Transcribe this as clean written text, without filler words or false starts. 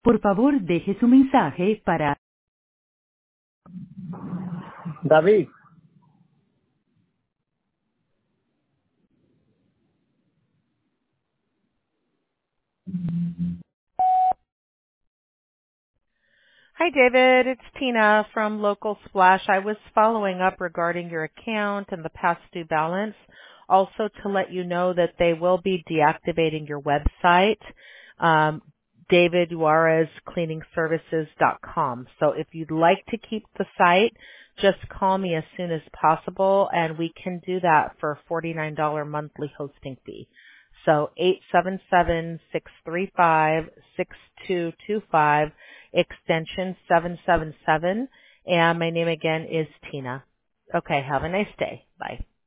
Por favor, deje su mensaje para... David, Hi, David. It's Tina from Local Splash. I was following up regarding your account and the past due balance. Also to let you know that they will be deactivating your website, davidjuarezcleaningservices.com. So if you'd like to keep the site, just call me as soon as possible, and we can do that for a $49 monthly hosting fee. So 877-635-6225, extension 777, and my name again is Tina. Okay, have a nice day. Bye.